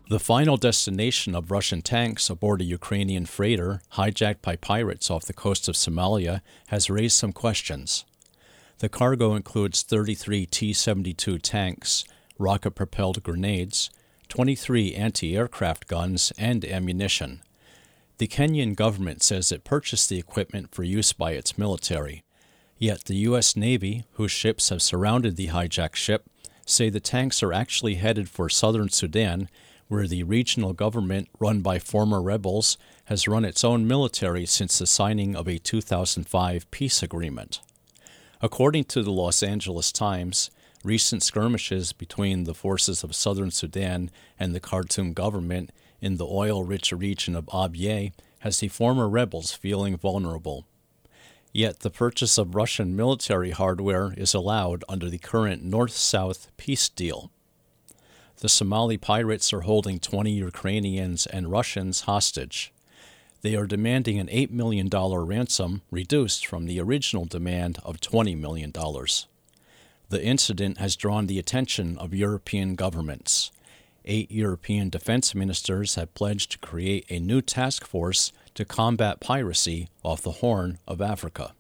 The final destination of Russian tanks aboard a Ukrainian freighter hijacked by pirates off the coast of Somalia has raised some questions. The cargo includes 33 T-72 tanks, rocket-propelled grenades, 23 anti-aircraft guns, and ammunition. The Kenyan government says it purchased the equipment for use by its military. Yet the U.S. Navy, whose ships have surrounded the hijacked ship, say the tanks are actually headed for southern Sudan, where the regional government, run by former rebels, has run its own military since the signing of a 2005 peace agreement. According to the Los Angeles Times, recent skirmishes between the forces of southern Sudan and the Khartoum government in the oil-rich region of Abyei has the former rebels feeling vulnerable. Yet the purchase of Russian military hardware is allowed under the current North-South peace deal. The Somali pirates are holding 20 Ukrainians and Russians hostage. They are demanding an $8 million ransom, reduced from the original demand of $20 million. The incident has drawn the attention of European governments. 8 European defense ministers have pledged to create a new task force to combat piracy off the Horn of Africa.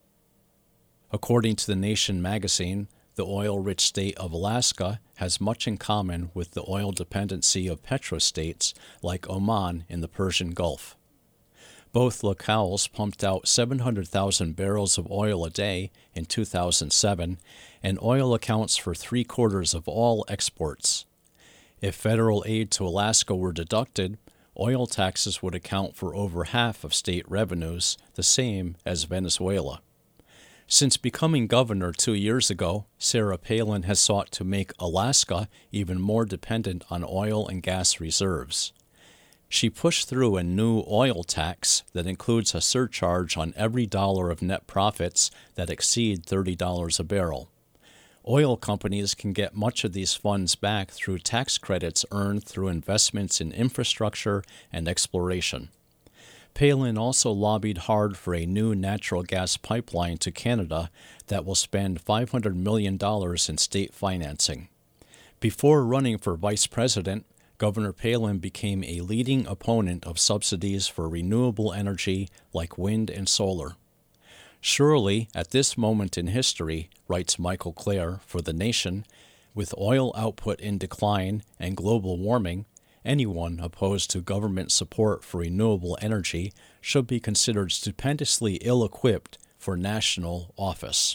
According to The Nation magazine, the oil-rich state of Alaska has much in common with the oil dependency of petrostates like Oman in the Persian Gulf. Both locales pumped out 700,000 barrels of oil a day in 2007, and oil accounts for 3/4 of all exports. If federal aid to Alaska were deducted, oil taxes would account for over half of state revenues, the same as Venezuela. Since becoming governor 2 years ago, Sarah Palin has sought to make Alaska even more dependent on oil and gas reserves. She pushed through a new oil tax that includes a surcharge on every dollar of net profits that exceed $30 a barrel. Oil companies can get much of these funds back through tax credits earned through investments in infrastructure and exploration. Palin also lobbied hard for a new natural gas pipeline to Canada that will spend $500 million in state financing. Before running for vice president, Governor Palin became a leading opponent of subsidies for renewable energy like wind and solar. Surely, at this moment in history, writes Michael Clare for The Nation, with oil output in decline and global warming, anyone opposed to government support for renewable energy should be considered stupendously ill-equipped for national office.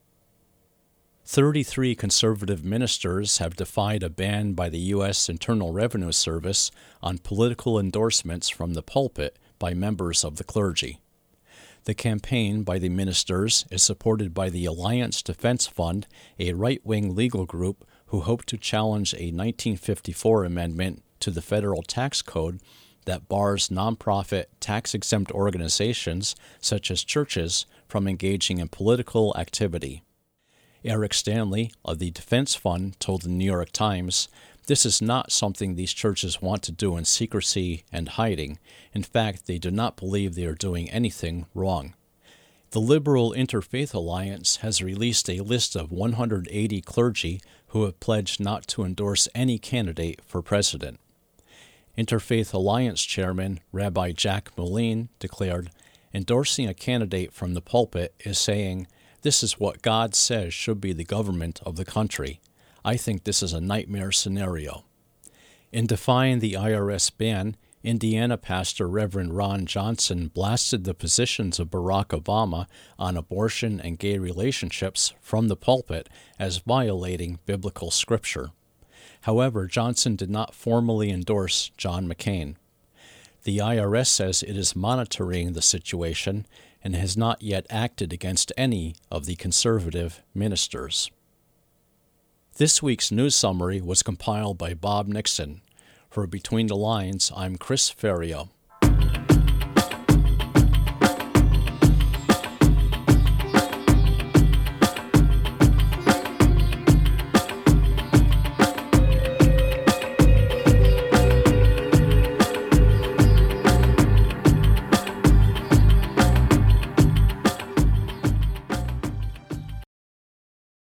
33 conservative ministers have defied a ban by the U.S. Internal Revenue Service on political endorsements from the pulpit by members of the clergy. The campaign by the ministers is supported by the Alliance Defense Fund, a right-wing legal group who hope to challenge a 1954 amendment to the federal tax code that bars nonprofit, tax-exempt organizations, such as churches, from engaging in political activity. Eric Stanley of the Defense Fund told the New York Times, "This is not something these churches want to do in secrecy and hiding. In fact, they do not believe they are doing anything wrong." The Liberal Interfaith Alliance has released a list of 180 clergy who have pledged not to endorse any candidate for president. Interfaith Alliance Chairman Rabbi Jack Moline declared, "Endorsing a candidate from the pulpit is saying, 'This is what God says should be the government of the country.' I think this is a nightmare scenario." In defying the IRS ban, Indiana pastor Reverend Ron Johnson blasted the positions of Barack Obama on abortion and gay relationships from the pulpit as violating biblical scripture. However, Johnson did not formally endorse John McCain. The IRS says it is monitoring the situation and has not yet acted against any of the conservative ministers. This week's news summary was compiled by Bob Nixon. For Between the Lines, I'm Chris Ferrio.